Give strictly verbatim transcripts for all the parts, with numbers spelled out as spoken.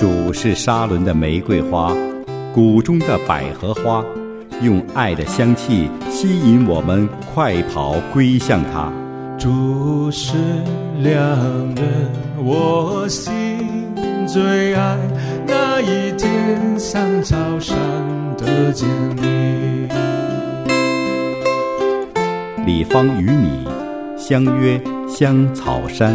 主是沙伦的玫瑰花，谷中的百合花，用爱的香气吸引我们快跑归向他。 主是良人，我心最爱，那一天像早上的见你。 李芳与你相约香草山。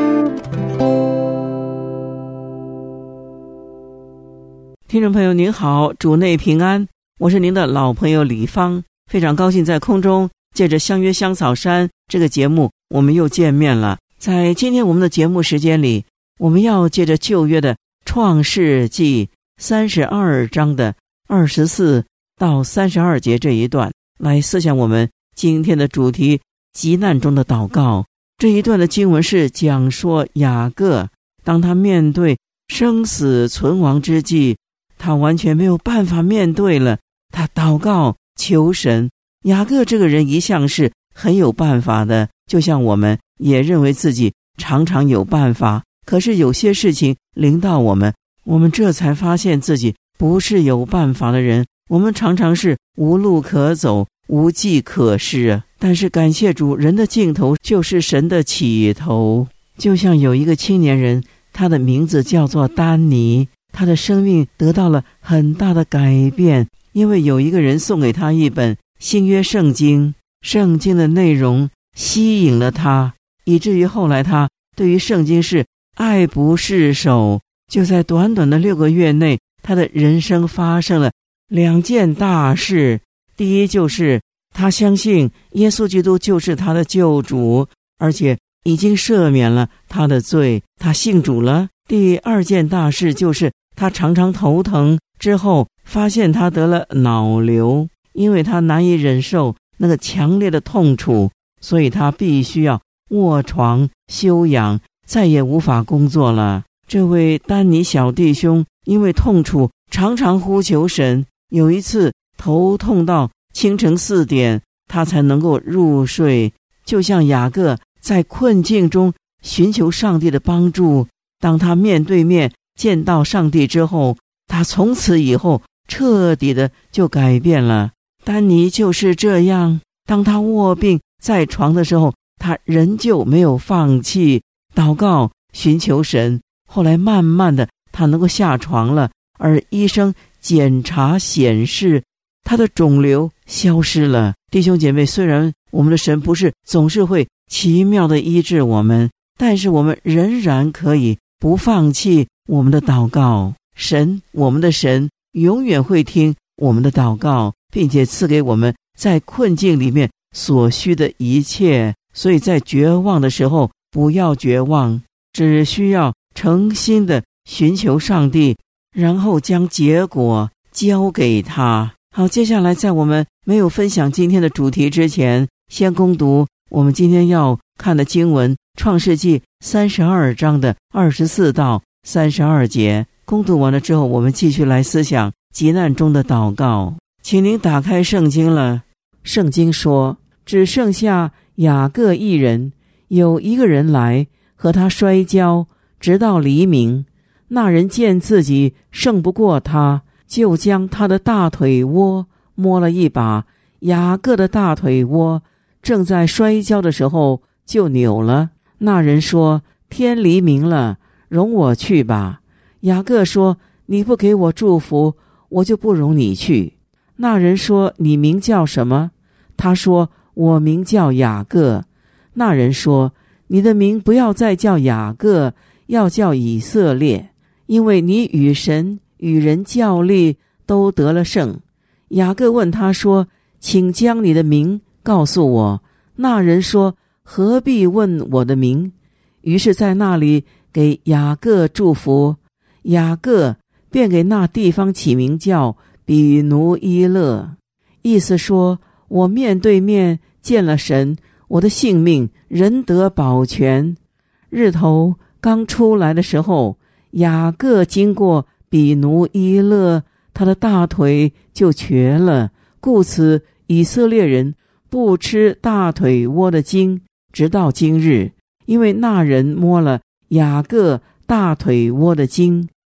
听众朋友您好，主内平安，我是您的老朋友李芳，非常高兴在空中借着相约香草山这个节目我们又见面了。在今天我们的节目时间里，我们要借着旧约的创世纪三十二章的二十四到三十二节这一段来思想我们今天的主题，急难中的祷告。这一段的经文是讲说雅各当他面对生死存亡之际，他完全没有办法面对了，他祷告求神。雅各这个人一向是很有办法的，就像我们也认为自己常常有办法，可是有些事情临到我们，我们这才发现自己不是有办法的人，我们常常是无路可走，无计可施啊。但是感谢主，人的尽头就是神的起头。就像有一个青年人，他的名字叫做丹尼，他的生命得到了很大的改变，因为有一个人送给他一本新约圣经，圣经的内容吸引了他，以至于后来他对于圣经是爱不释手。就在短短的六个月内，他的人生发生了两件大事。第一就是他相信耶稣基督就是他的救主，而且已经赦免了他的罪，他信主了。第二件大事就是他常常头疼，之后发现他得了脑瘤，因为他难以忍受那个强烈的痛楚，所以他必须要卧床休养，再也无法工作了。这位丹尼小弟兄因为痛楚常常呼求神，有一次头痛到清晨四点他才能够入睡。就像雅各在困境中寻求上帝的帮助，当他面对面见到上帝之后，他从此以后彻底的就改变了。丹尼就是这样，当他卧病在床的时候，他仍旧没有放弃祷告寻求神。后来慢慢的他能够下床了，而医生检查显示他的肿瘤消失了。弟兄姐妹，虽然我们的神不是总是会奇妙的医治我们，但是我们仍然可以不放弃我们的祷告。神，我们的神永远会听我们的祷告，并且赐给我们在困境里面所需的一切。所以在绝望的时候不要绝望，只需要诚心的寻求上帝，然后将结果交给他。好，接下来在我们没有分享今天的主题之前，先攻读我们今天要看的经文，创世纪三十二章的二十四到三十二节。攻读完了之后，我们继续来思想急难中的祷告。请您打开圣经了。圣经说，只剩下雅各一人，有一个人来和他摔跤，直到黎明。那人见自己胜不过他，就将他的大腿窝摸了一把。雅各的大腿窝正在摔跤的时候就扭了。那人说，天黎明了，容我去吧。雅各说，你不给我祝福，我就不容你去。那人说，你名叫什么？他说，我名叫雅各。那人说，你的名不要再叫雅各，要叫以色列，因为你与神与人较力都得了胜。雅各问他说，请将你的名告诉我。那人说，何必问我的名？于是在那里给雅各祝福。雅各便给那地方起名叫比努伊勒，意思说，我面对面见了神，我的性命仍得保全。日头刚出来的时候，雅各经过比努伊勒，他的大腿就瘸了，故此以色列人不吃大腿窝的筋，直到今日，因为那人摸了雅各大腿窝的筋。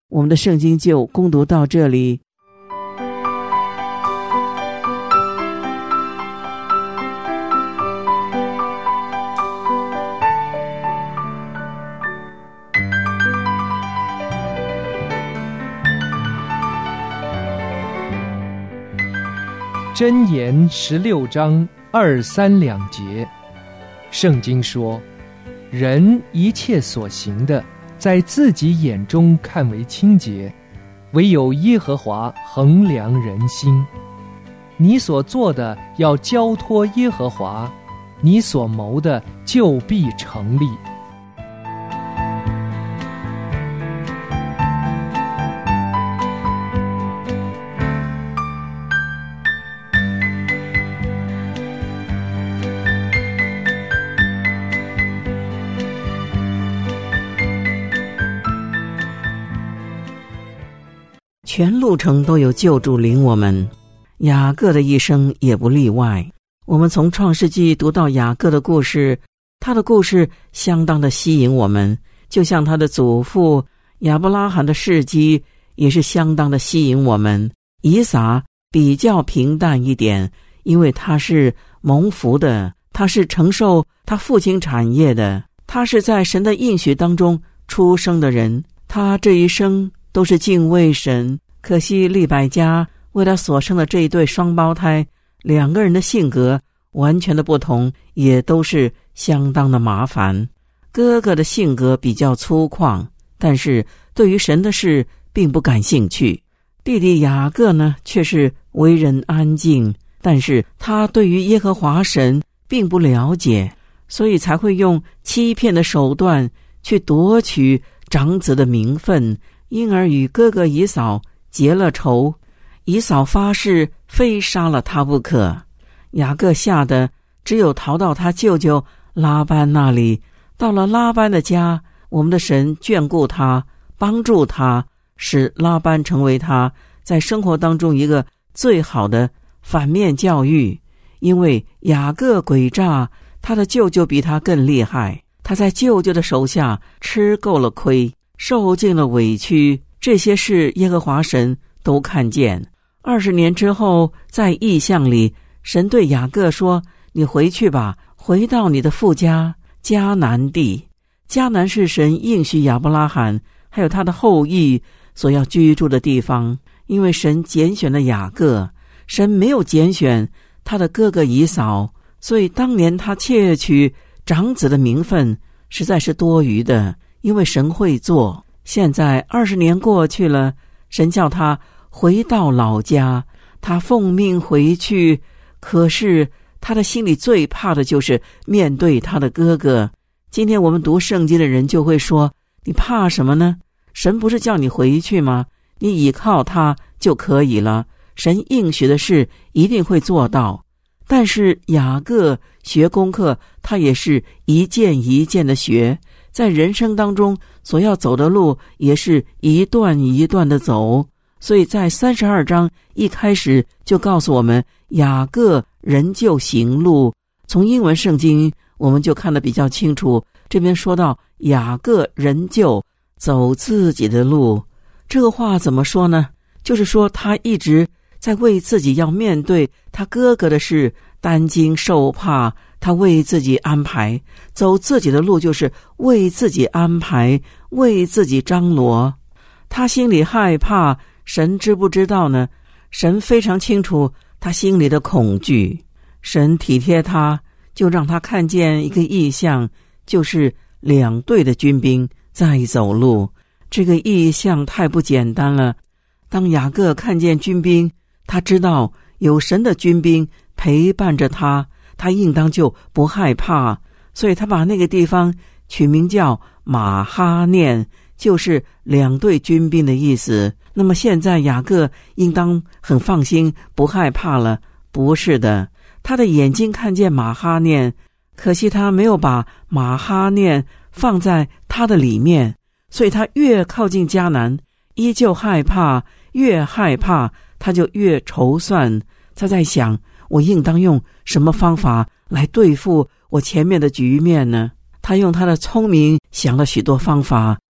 我们的圣经就攻读到这里。 箴言十六章二三两节，圣经说，人一切所行的，在自己眼中看为清洁，唯有耶和华衡量人心。你所做的要交托耶和华，你所谋的就必成立。 全路程都有救主领我们，雅各的一生也不例外。我们从创世纪读到雅各的故事，他的故事相当的吸引我们，就像他的祖父亚伯拉罕的事迹也是相当的吸引我们。以撒比较平淡一点，因为他是蒙福的，他是承受他父亲产业的，他是在神的应许当中出生的人，他这一生都是敬畏神。可惜利百加为他所生的这一对双胞胎，两个人的性格完全的不同，也都是相当的麻烦。哥哥的性格比较粗犷，但是对于神的事并不感兴趣。弟弟雅各呢，却是为人安静，但是他对于耶和华神并不了解，所以才会用欺骗的手段去夺取长子的名分，因而与哥哥以扫结了仇。以扫发誓非杀了他不可，雅各吓得只有逃到他舅舅拉班那里。到了拉班的家，我们的神眷顾他，帮助他，使拉班成为他在生活当中一个最好的反面教育。因为雅各诡诈，他的舅舅比他更厉害，他在舅舅的手下吃够了亏，受尽了委屈，这些事耶和华神都看见。二十年之后，在异象里，神对雅各说，你回去吧，回到你的父家迦南地。迦南是神应许亚伯拉罕还有他的后裔所要居住的地方。因为神拣选了雅各，神没有拣选他的哥哥以扫，所以当年他窃取长子的名分实在是多余的，因为神会做。现在二十年过去了，神叫他回到老家，他奉命回去，可是他的心里最怕的就是面对他的哥哥。今天我们读圣经的人就会说，你怕什么呢？神不是叫你回去吗？你倚靠他就可以了，神应许的事一定会做到。但是雅各学功课，他也是一件一件的学，在人生当中所要走的路也是一段一段的走。所以在三十二章一开始就告诉我们，雅各仍旧行路。从英文圣经我们就看得比较清楚，这边说到雅各仍旧走自己的路，这个话怎么说呢？就是说他一直在为自己要面对他哥哥的事担惊受怕，他为自己安排，走自己的路就是为自己安排，为自己张罗。他心里害怕，神知不知道呢？神非常清楚他心里的恐惧。神体贴他，就让他看见一个异象，就是两队的军兵在走路。这个异象太不简单了。当雅各看见军兵，他知道有神的军兵陪伴着他，他应当就不害怕，所以他把那个地方取名叫马哈念，就是两队军兵的意思。那么现在雅各应当很放心，不害怕了。不是的，他的眼睛看见马哈念，可惜他没有把马哈念放在他的里面，所以他越靠近迦南依旧害怕，越害怕他就越筹算。他在想，我应当用什么方法来对付我前面的局面呢？他用他的聪明想了许多方法，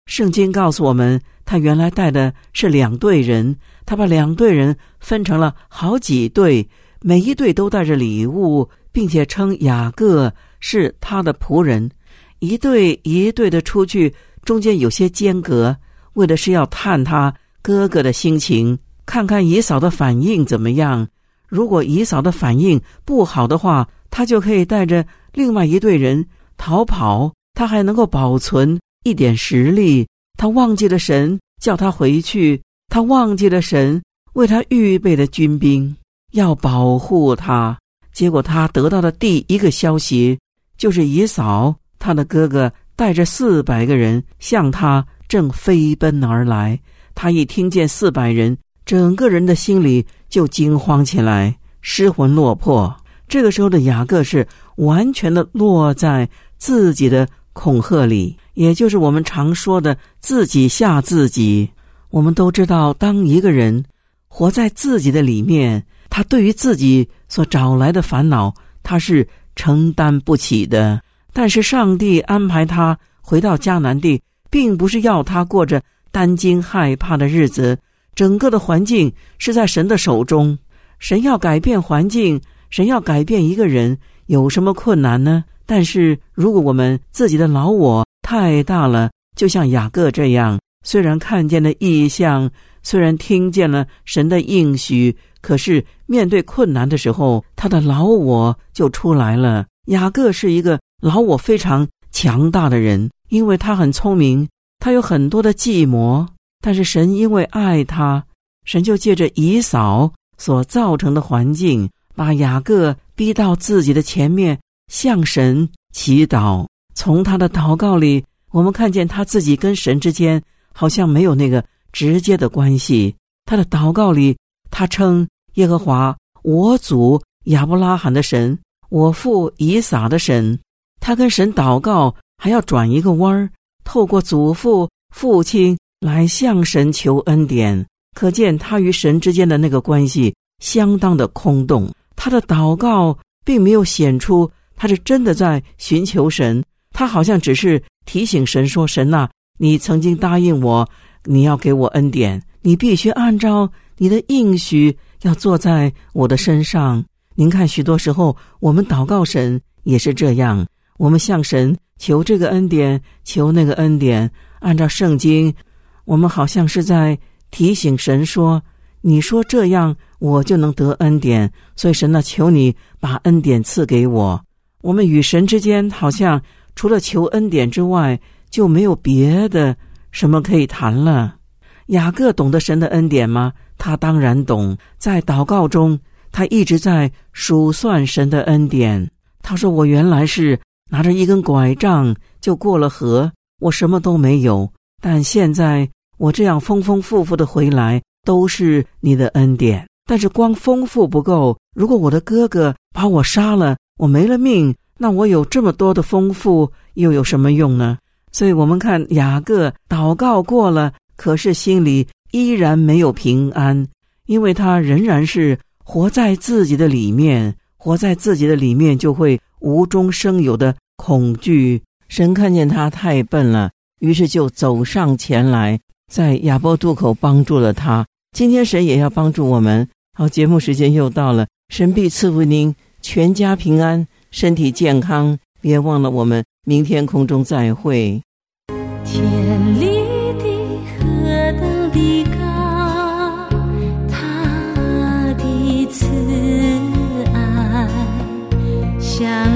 圣经告诉我们，他原来带的是两队人，他把两队人分成了好几队，每一队都带着礼物，并且称雅各是他的仆人。一队一队的出去，中间有些间隔，为的是要探他哥哥的心情，看看以扫的反应怎么样。如果以扫的反应不好的话，他就可以带着另外一队人逃跑，他还能够保存一点实力。他忘记了神叫他回去，他忘记了神为他预备的军兵要保护他。结果他得到的第一个消息就是以扫他的哥哥带着四百个人向他正飞奔而来。他一听见四百人，整个人的心里就惊慌起来，失魂落魄。这个时候的雅各是完全的落在自己的恐吓里，也就是我们常说的自己吓自己。我们都知道，当一个人活在自己的里面，他对于自己所找来的烦恼，他是承担不起的。但是上帝安排他回到迦南地，并不是要他过着担惊害怕的日子，整个的环境是在神的手中。神要改变环境，神要改变一个人，有什么困难呢？但是如果我们自己的老我太大了，就像雅各这样，虽然看见了异象，虽然听见了神的应许，可是面对困难的时候，他的老我就出来了。雅各是一个老我非常强大的人，因为他很聪明，他有很多的计谋，但是神因为爱他，神就借着以扫所造成的环境，把雅各逼到自己的前面，向神祈祷。从他的祷告里，我们看见他自己跟神之间好像没有那个直接的关系。他的祷告里，他称耶和华我祖亚伯拉罕的神，我父以撒的神。他跟神祷告还要转一个弯儿，透过祖父父亲来向神求恩典，可见他与神之间的那个关系相当的空洞。他的祷告并没有显出他是真的在寻求神，他好像只是提醒神说，神啊，你曾经答应我，你要给我恩典，你必须按照你的应许要坐在我的身上。您看，许多时候我们祷告神也是这样，我们向神求这个恩典，求那个恩典，按照圣经，我们好像是在提醒神说，你说这样我就能得恩典，所以神啊，求你把恩典赐给我。我们与神之间好像除了求恩典之外，就没有别的什么可以谈了。雅各懂得神的恩典吗？他当然懂。在祷告中，他一直在数算神的恩典。他说，我原来是拿着一根拐杖就过了河，我什么都没有，但现在我这样丰丰富富的回来，都是你的恩典。但是光丰富不够，如果我的哥哥把我杀了，我没了命，那我有这么多的丰富又有什么用呢？所以我们看雅各祷告过了，可是心里依然没有平安，因为他仍然是活在自己的里面，活在自己的里面就会无中生有的恐惧。神看见他太笨了，于是就走上前来，在亚波渡口帮助了他。今天神也要帮助我们。好，节目时间又到了，神必赐福您全家平安，身体健康。别忘了我们明天空中再会。 天立地何等的高，他的慈爱像